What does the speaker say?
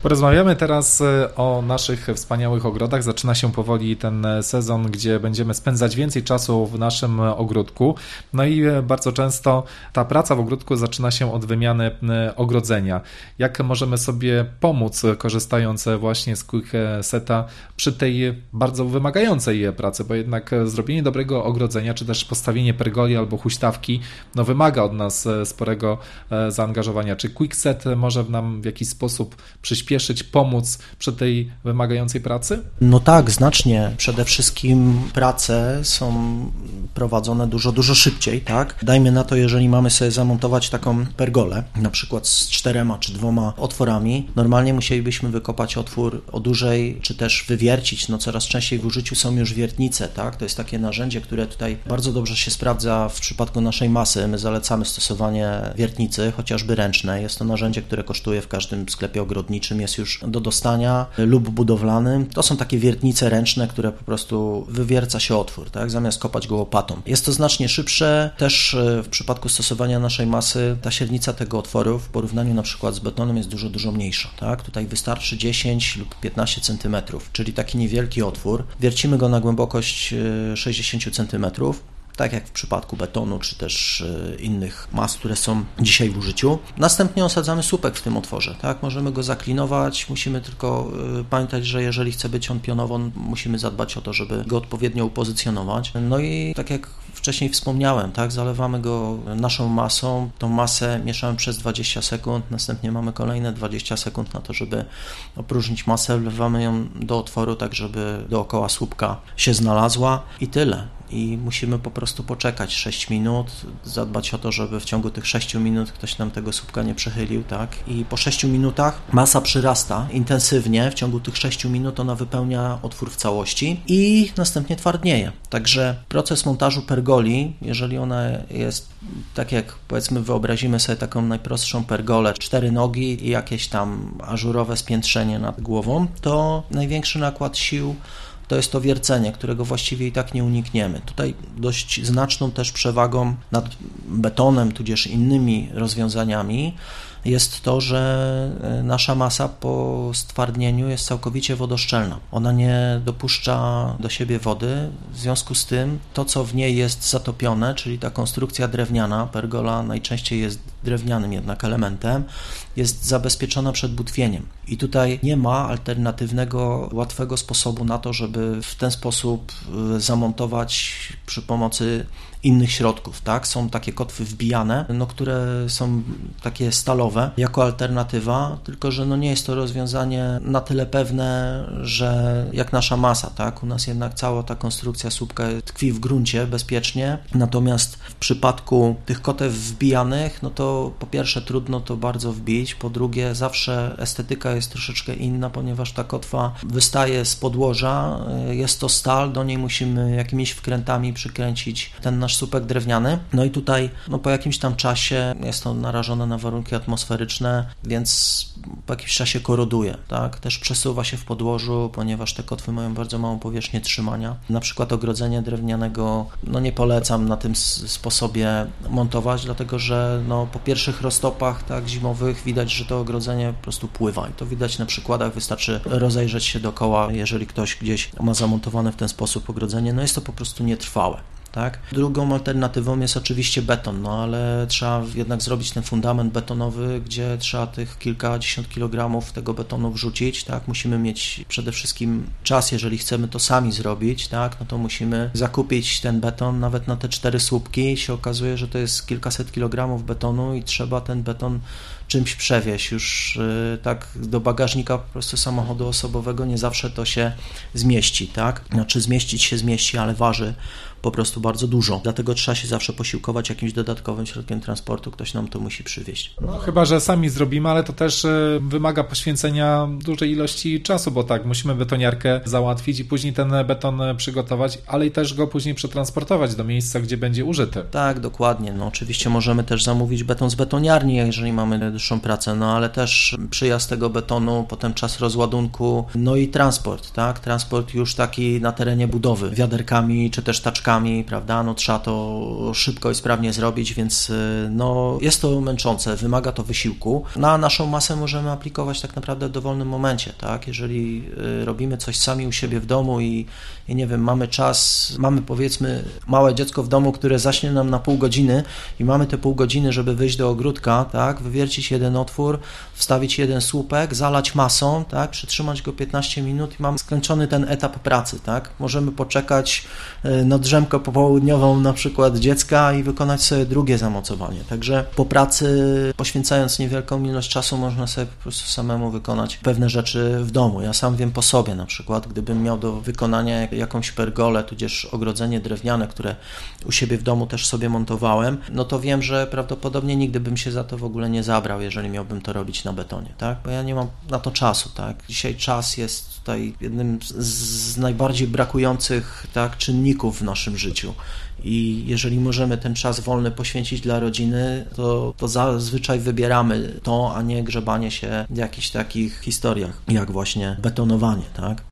Porozmawiamy teraz o naszych wspaniałych ogrodach. Zaczyna się powoli ten sezon, gdzie będziemy spędzać więcej czasu w naszym ogródku. No i bardzo często ta praca w ogródku zaczyna się od wymiany ogrodzenia. Jak możemy sobie pomóc, korzystając właśnie z QuickSeta przy tej bardzo wymagającej pracy, bo jednak zrobienie dobrego ogrodzenia, czy też postawienie pergoli albo huśtawki, no wymaga od nas sporego zaangażowania. Czy QuickSet może nam w jakiś sposób przyspieszyć, pomóc przy tej wymagającej pracy? No tak, znacznie. Przede wszystkim prace są prowadzone dużo szybciej, tak? Dajmy na to, jeżeli mamy sobie zamontować taką pergolę, na przykład z 4 czy 2 otworami, normalnie musielibyśmy wykopać otwór o dłużej, czy też wywiercić. No coraz częściej w użyciu są już wiertnice, tak? To jest takie narzędzie, które tutaj bardzo dobrze się sprawdza w przypadku naszej masy. My zalecamy stosowanie wiertnicy, chociażby ręcznej. Jest to narzędzie, które kosztuje w każdym sklepie ogrodniczym, jest już do dostania lub budowlanym. To są takie wiertnice ręczne, które po prostu wywierca się otwór, tak? Zamiast kopać go łopatą. Jest to znacznie szybsze. Też w przypadku stosowania naszej masy ta średnica tego otworu w porównaniu na przykład z betonem jest dużo mniejsza, tak? Tutaj wystarczy 10 lub 15 cm, czyli taki niewielki otwór. Wiercimy go na głębokość 60 cm. Tak jak w przypadku betonu, czy też innych mas, które są dzisiaj w użyciu. Następnie osadzamy słupek w tym otworze, tak? Możemy go zaklinować, musimy tylko pamiętać, że jeżeli chce być on pionowo, musimy zadbać o to, żeby go odpowiednio upozycjonować. No i tak jak wcześniej wspomniałem, tak? Zalewamy go naszą masą, tą masę mieszamy przez 20 sekund, następnie mamy kolejne 20 sekund na to, żeby opróżnić masę, wlewamy ją do otworu, tak żeby dookoła słupka się znalazła i tyle. I musimy po prostu poczekać 6 minut, zadbać o to, żeby w ciągu tych 6 minut ktoś nam tego słupka nie przechylił, tak? I po 6 minutach masa przyrasta intensywnie, w ciągu tych 6 minut ona wypełnia otwór w całości i następnie twardnieje. Także proces montażu pergoli, jeżeli ona jest tak jak powiedzmy wyobrazimy sobie taką najprostszą pergolę, 4 nogi i jakieś tam ażurowe spiętrzenie nad głową, to największy nakład sił to jest to wiercenie, którego właściwie i tak nie unikniemy. Tutaj dość znaczną też przewagą nad betonem, tudzież innymi rozwiązaniami jest to, że nasza masa po stwardnieniu jest całkowicie wodoszczelna. Ona nie dopuszcza do siebie wody, w związku z tym to, co w niej jest zatopione, czyli ta konstrukcja drewniana, pergola najczęściej jest drewnianym jednak elementem, jest zabezpieczona przed butwieniem. I tutaj nie ma alternatywnego, łatwego sposobu na to, żeby w ten sposób zamontować przy pomocy innych środków, tak? Są takie kotwy wbijane, które są takie stalowe jako alternatywa, tylko że nie jest to rozwiązanie na tyle pewne, że jak nasza masa, tak? U nas jednak cała ta konstrukcja słupka tkwi w gruncie bezpiecznie, natomiast w przypadku tych kotew wbijanych, to po pierwsze trudno to bardzo wbić, po drugie zawsze estetyka jest troszeczkę inna, ponieważ ta kotwa wystaje z podłoża, jest to stal, do niej musimy jakimiś wkrętami przykręcić ten nasz słupek drewniany. No i tutaj po jakimś tam czasie jest to narażone na warunki atmosferyczne, więc po jakimś czasie koroduje, tak? Też przesuwa się w podłożu, ponieważ te kotwy mają bardzo małą powierzchnię trzymania. Na przykład ogrodzenie drewnianego nie polecam na tym sposobie montować, dlatego że po pierwszych roztopach tak zimowych widać, że to ogrodzenie po prostu pływa i to widać na przykładach, wystarczy rozejrzeć się dookoła, jeżeli ktoś gdzieś ma zamontowane w ten sposób ogrodzenie, jest to po prostu nietrwałe. Tak? Drugą alternatywą jest oczywiście beton, ale trzeba jednak zrobić ten fundament betonowy, gdzie trzeba tych kilkadziesiąt kilogramów tego betonu wrzucić, tak? Musimy mieć przede wszystkim czas, jeżeli chcemy to sami zrobić, tak? To musimy zakupić ten beton, nawet na te 4 słupki się okazuje, że to jest kilkaset kilogramów betonu i trzeba ten beton czymś przewieźć. Już tak do bagażnika po prostu samochodu osobowego nie zawsze to się zmieści, tak? Znaczy zmieścić się zmieści, ale waży po prostu bardzo dużo. Dlatego trzeba się zawsze posiłkować jakimś dodatkowym środkiem transportu, ktoś nam to musi przywieźć. Chyba że sami zrobimy, ale to też wymaga poświęcenia dużej ilości czasu, bo tak, musimy betoniarkę załatwić i później ten beton przygotować, ale i też go później przetransportować do miejsca, gdzie będzie użyty. Tak, dokładnie. Oczywiście możemy też zamówić beton z betoniarni, jeżeli mamy dłuższą pracę, no ale też przyjazd tego betonu, potem czas rozładunku, no i transport, tak? Transport już taki na terenie budowy, wiaderkami czy też taczkami, prawda? No trzeba to szybko i sprawnie zrobić, więc no jest to męczące, wymaga to wysiłku. Na naszą masę możemy aplikować tak naprawdę w dowolnym momencie, tak? Jeżeli robimy coś sami u siebie w domu i nie wiem, mamy czas, mamy powiedzmy małe dziecko w domu, które zaśnie nam na pół godziny i mamy te pół godziny, żeby wyjść do ogródka, tak? Wywiercić jeden otwór, wstawić jeden słupek, zalać masą, tak? Przytrzymać go 15 minut i mamy skończony ten etap pracy, tak? Możemy poczekać na drzemkę popołudniową na przykład dziecka i wykonać sobie drugie zamocowanie. Także po pracy, poświęcając niewielką ilość czasu, można sobie po prostu samemu wykonać pewne rzeczy w domu. Ja sam wiem po sobie na przykład, gdybym miał do wykonania jakąś pergolę, tudzież ogrodzenie drewniane, które u siebie w domu też sobie montowałem, no to wiem, że prawdopodobnie nigdy bym się za to w ogóle nie zabrał, jeżeli miałbym to robić na betonie, tak? Bo ja nie mam na to czasu, tak? Dzisiaj czas jest tutaj jednym z najbardziej brakujących, tak, czynników w naszym życiu. I jeżeli możemy ten czas wolny poświęcić dla rodziny, to zazwyczaj wybieramy to, a nie grzebanie się w jakichś takich historiach, jak właśnie betonowanie, tak?